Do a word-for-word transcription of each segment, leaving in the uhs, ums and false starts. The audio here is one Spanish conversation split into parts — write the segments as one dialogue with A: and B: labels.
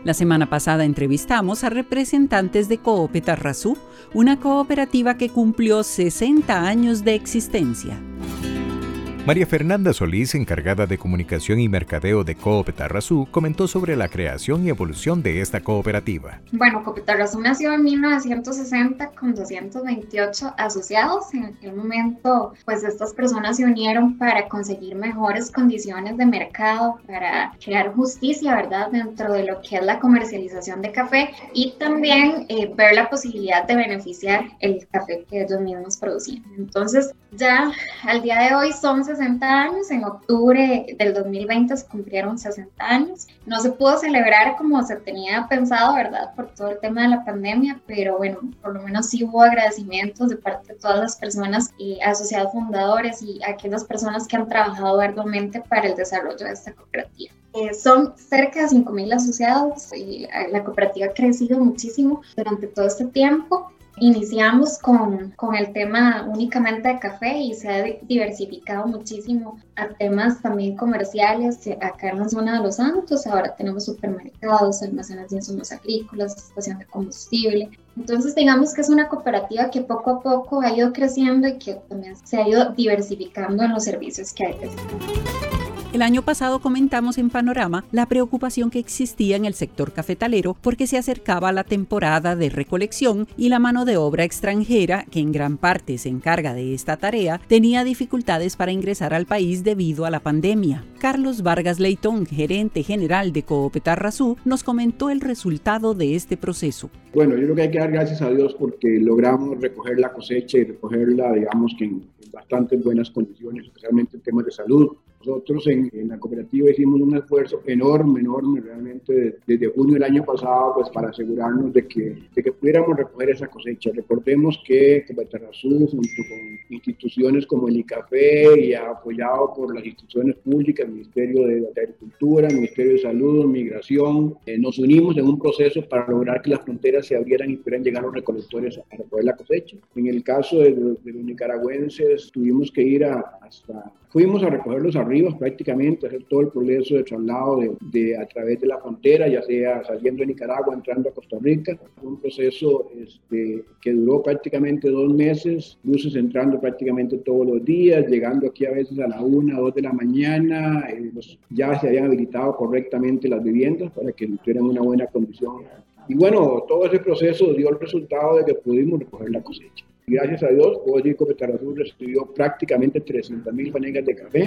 A: La semana pasada entrevistamos a representantes de Coop Tarrazú, una cooperativa que cumplió sesenta años de existencia.
B: María Fernanda Solís, encargada de comunicación y mercadeo de Coop Tarrazú, comentó sobre la creación y evolución de esta cooperativa.
C: Bueno, Coop Tarrazú nació en mil novecientos sesenta con doscientos veintiocho asociados. En aquel momento, pues estas personas se unieron para conseguir mejores condiciones de mercado, para crear justicia, ¿verdad?, dentro de lo que es la comercialización de café y también eh, ver la posibilidad de beneficiar el café que ellos mismos producían. Entonces, ya al día de hoy son sesenta años, en octubre del dos mil veinte se cumplieron sesenta años. No se pudo celebrar como se tenía pensado, ¿verdad?, por todo el tema de la pandemia, pero bueno, por lo menos sí hubo agradecimientos de parte de todas las personas y asociados fundadores y aquellas personas que han trabajado arduamente para el desarrollo de esta cooperativa. Eh, son cerca de cinco mil asociados y la cooperativa ha crecido muchísimo durante todo este tiempo. Iniciamos con, con el tema únicamente de café y se ha diversificado muchísimo a temas también comerciales. Acá en la zona de Los Santos ahora tenemos supermercados, almacenes de insumos agrícolas, estación de combustible. Entonces digamos que es una cooperativa que poco a poco ha ido creciendo y que también se ha ido diversificando en los servicios que hay.
A: El año pasado comentamos en Panorama la preocupación que existía en el sector cafetalero porque se acercaba la temporada de recolección y la mano de obra extranjera, que en gran parte se encarga de esta tarea, tenía dificultades para ingresar al país debido a la pandemia. Carlos Vargas Leitón, gerente general de Coop Tarrazú, nos comentó el resultado de este proceso.
D: Bueno, yo creo que hay que dar gracias a Dios porque logramos recoger la cosecha y recogerla, digamos que en bastante buenas condiciones, especialmente en temas de salud. Nosotros en, en la cooperativa hicimos un esfuerzo enorme, enorme realmente desde junio del año pasado, pues para asegurarnos de que, de que pudiéramos recoger esa cosecha. Recordemos que Coop Tarrazú, junto con instituciones como el ICAFE y apoyado por las instituciones públicas, el Ministerio de Agricultura, el Ministerio de Salud, Migración, eh, nos unimos en un proceso para lograr que las fronteras se abrieran y pudieran llegar los recolectores a recoger la cosecha. En el caso de, de los nicaragüenses, tuvimos que ir a, hasta... Fuimos a recogerlos arriba prácticamente, hacer todo el proceso de traslado de, de, a través de la frontera, ya sea saliendo de Nicaragua, entrando a Costa Rica. Fue un proceso este, que duró prácticamente dos meses, buses entrando prácticamente todos los días, llegando aquí a veces a la una, dos de la mañana. Eh, pues, ya se habían habilitado correctamente las viviendas para que tuvieran una buena condición. Y bueno, todo ese proceso dio el resultado de que pudimos recoger la cosecha. Gracias a Dios, puedo decir que Coop Tarrazú recibió prácticamente trescientas mil fanegas de café.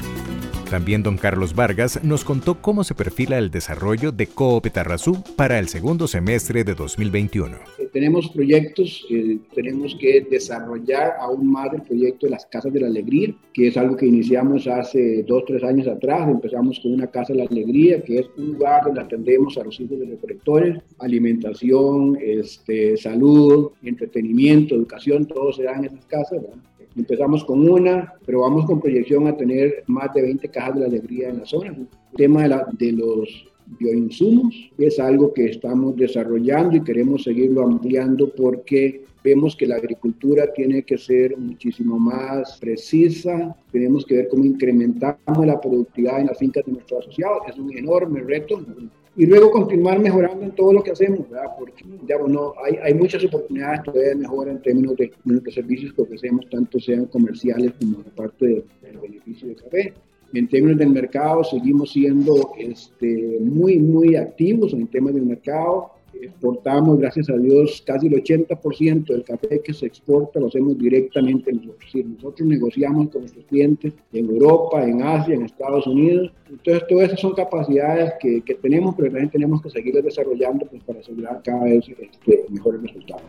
B: También don Carlos Vargas nos contó cómo se perfila el desarrollo de Coop Tarrazú para el segundo semestre de dos mil veintiuno.
D: Eh, tenemos proyectos, eh, tenemos que desarrollar aún más el proyecto de las Casas de la Alegría, que es algo que iniciamos hace dos, tres años atrás. Empezamos con una Casa de la Alegría, que es un lugar donde atendemos a los hijos de recolectores, alimentación, este, salud, entretenimiento, educación, todo se da en esas casas, ¿verdad? Empezamos con una, pero vamos con proyección a tener más de veinte cajas de la alegría en la zona. El tema de, la, de los bioinsumos es algo que estamos desarrollando y queremos seguirlo ampliando porque vemos que la agricultura tiene que ser muchísimo más precisa. Tenemos que ver cómo incrementamos la productividad en las fincas de nuestros asociados. Es un enorme reto. Y luego continuar mejorando en todo lo que hacemos, ¿verdad? Porque digamos, no, hay, hay muchas oportunidades todavía de mejora en términos de, de servicios que ofrecemos, tanto sean comerciales como de parte de, del beneficio de café. En términos del mercado, seguimos siendo este, muy, muy activos en temas del mercado. Exportamos, gracias a Dios, casi el ochenta por ciento del café que se exporta lo hacemos directamente nosotros. Sí, nosotros negociamos con nuestros clientes en Europa, en Asia, en Estados Unidos. Entonces, todas esas son capacidades que, que tenemos, pero también tenemos que seguirlas desarrollando pues, para asegurar cada vez este, mejores resultados.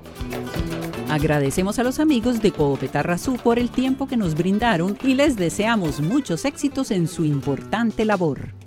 A: Agradecemos a los amigos de Coop Tarrazú por el tiempo que nos brindaron y les deseamos muchos éxitos en su importante labor.